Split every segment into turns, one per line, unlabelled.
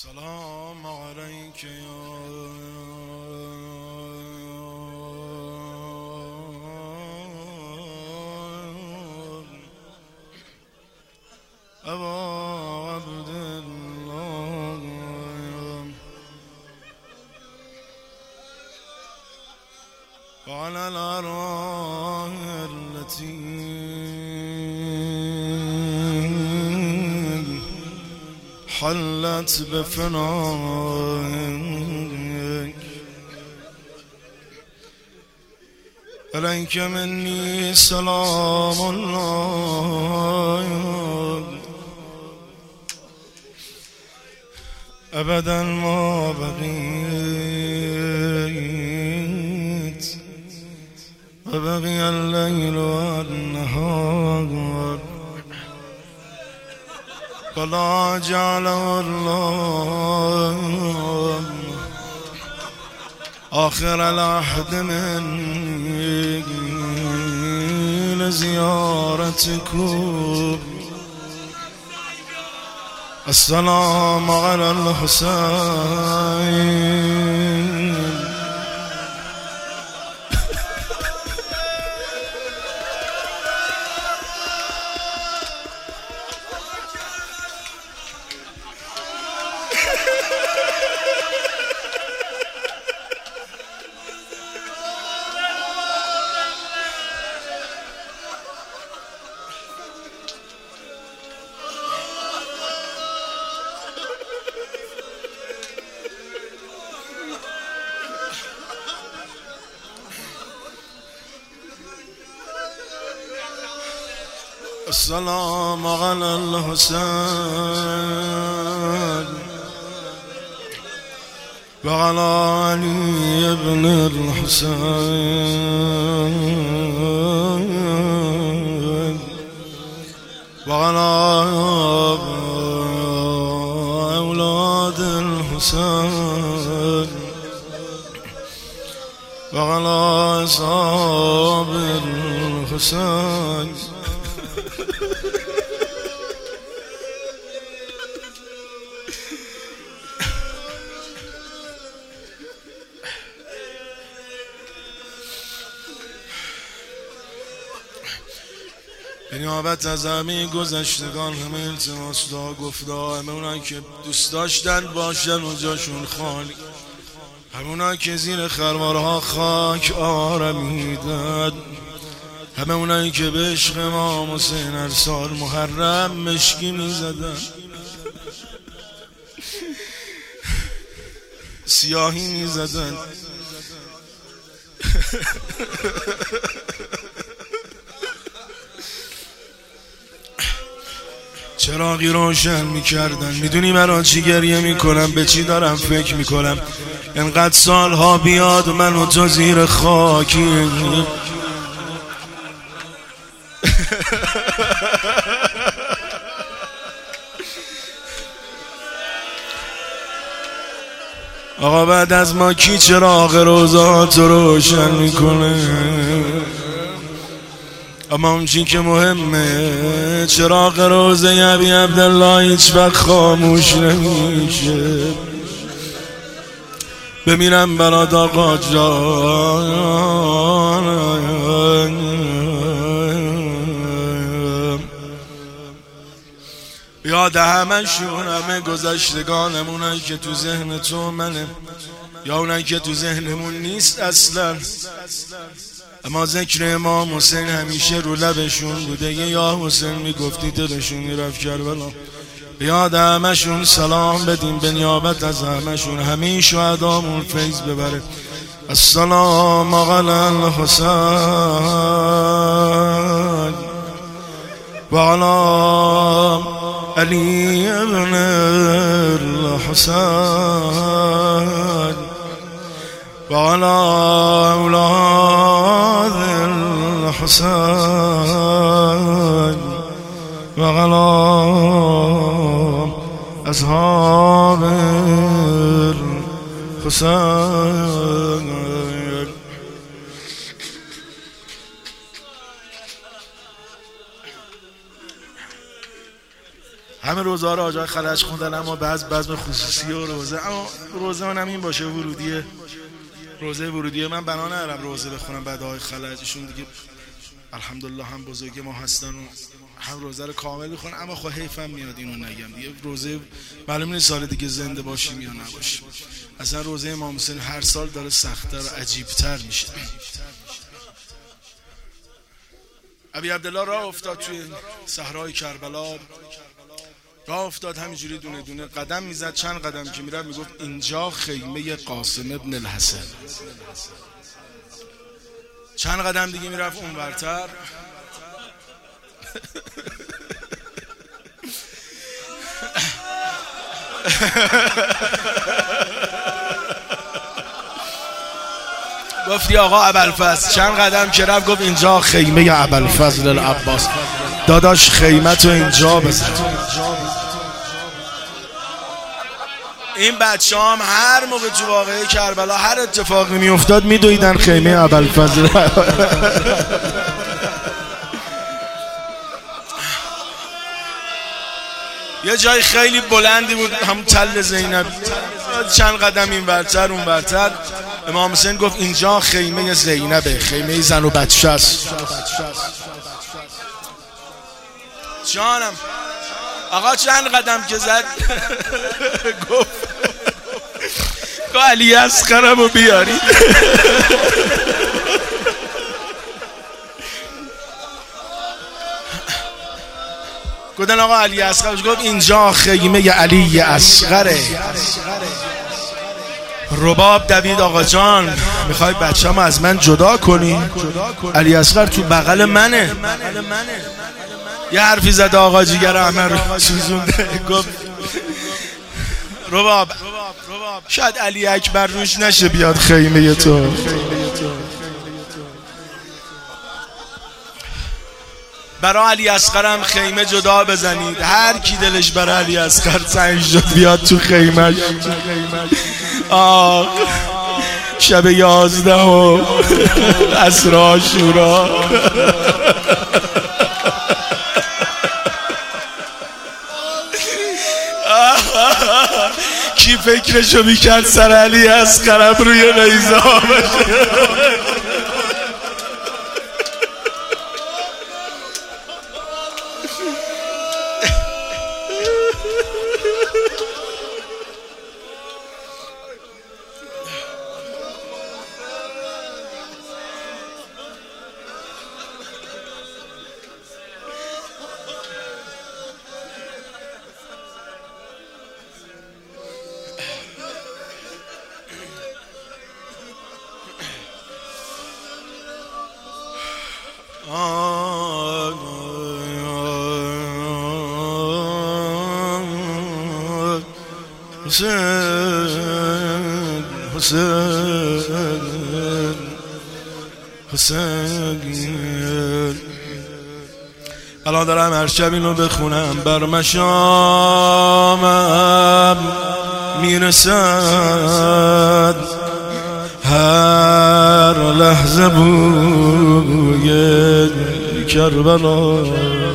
السلام عليك يا أبا عبد الله وعلى الأرواح التي حلت بفنائك عليك مني سلام الله أبدا ما بقيت وبقي الليل والنهار ولا جعله الله آخر العهد مني لزيارتكم. السلام على الحسين السلام على الحسين وعلى علي بن الحسين وعلى أولاد الحسين وعلى أصحاب الحسين نیابت از همه گذشتگان همه التماس دا گفتا، همه اونایی که دوست داشتن باشن و جاشون خالی، همه اونایی که زیر خروارها خاک آرمیدن، همه اونایی که به عشق امام حسین هر سال محرم مشکی میزدن، سیاهی میزدن، چراغی روشن میکردن. میدونی من چی گریه میکنم، به چی دارم فکر میکنم؟ انقدر سالها بیاد من و تو زیر خاکی آقا بعد از ما کی چراغ روزات روشن میکنه؟ اما اون چی که مهمه چراغ روزه ابی عبدالله هیچ وقت خاموش نمیشه. بمیرم برات آقا جان، یاد همشون، همه گذشتگانمونایی که تو ذهن تو منه یا اونایی که تو ذهنمون نیست اصلا، اما ذکر امام حسین همیشه رو لبشون بوده. یا حسین میگفتی دلشون میرفت کربلا. یاد همشون سلام بدیم به نیابت از همشون، همه شهدامون فیض ببره. السلام علی الحسین و علی علی ابن الحسین و علی اولاد الحسين وعلى أصحاب الحسين. همه روزه ها رو آجای خلج خوندن، اما بزم خصوصی و روزه، اما روزه من هم این باشه ورودیه، روزه ورودیه. من بنا ندارم روزه بخونم بعد آقای خلجشون دیگه الحمدلله هم بزرگ ما هستن و هم روزه رو کامل بخونن، اما خب حیفم میاد اینو نگم دیگه. روزه معلوم نیست سال دیگه زنده باشیم یا نباشیم. اصلا روزه امام حسین هر سال داره سخت‌تر و عجیب‌تر میشه. ابی عبدالله راه افتاد توی صحرای کربلا، راه افتاد همینجوری دونه دونه قدم میزد. چند قدم که میرفت میگفت اینجا خیمه قاسم ابن الحسن. چند قدم دیگه میرفت اون ورتر گفتی آقا ابوالفضل. چند قدم که رفت گفت اینجا خیمه ابوالفضل العباس. داداش خیمتو اینجا بزن. این بچه هم هر موقع تو واقعه کربلا هر اتفاقی می افتاد می دویدن خیمه ابوالفضل. یه جای خیلی بلندی بود، همون تل زینب. چند قدم این ورتر اون ورتر امام حسین گفت اینجا خیمه زینبه، خیمه زن و بچه است. جانم آقا چند قدم که زد گفت علی اصغرم رو بیاری. گفتن آقا علی اصغر، گفت اینجا خیمه علی اصغره. رباب دوید آقا جان میخوای بچه‌مو از من جدا کنی؟ علی اصغر تو بغل منه. یه حرفی زده آقا جیگر احمد رو سوزونده. گفت رباب شاید علی اکبر روش نشه بیاد خیمه تو. برای علی اصغرم خیمه جدا بزنید. هر کی دلش برای علی اصغر تنگ شد بیاد تو خیمه. آه شب 11 عصر عاشورا کی فکرشو میکرد سر علی اصغرم روی نیزه ها بشه. حسین الان دارم هر شب اینو بخونم. بر مشامم میرسد هر لحظه بوی کربلا.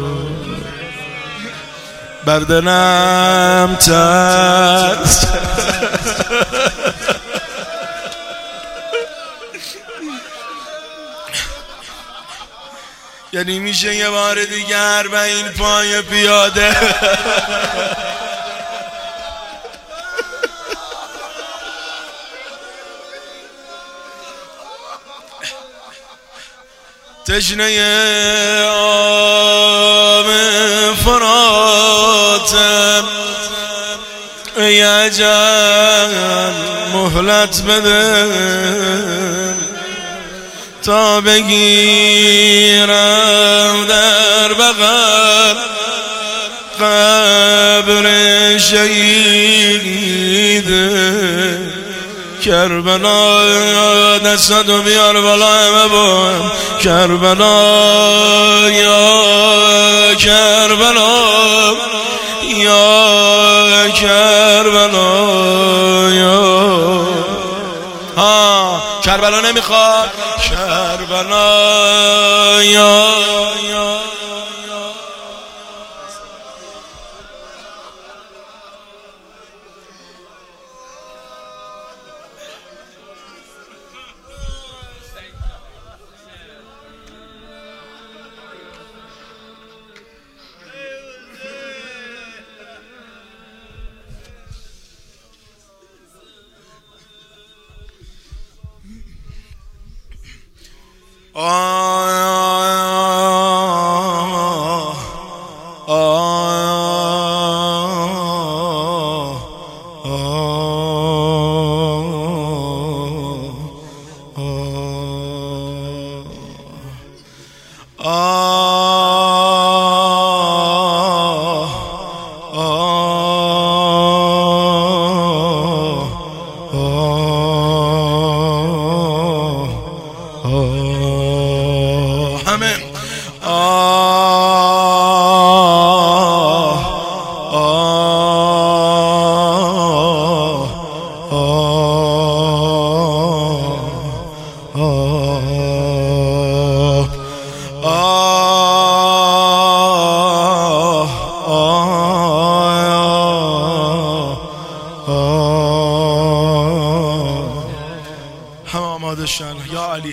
بر دلم ترس یعنی میشه یه بار دیگر و این پای پیاده تشنه آب فراتم ای عجل مهلت بده تا بگیرم در بغل قبر شهید کربلا. دستاتو بیار بالا همه با کربلا یا کربلا یا کربلا یا کربلا نمیخواد کربلا یا هم آماده شن یا علی.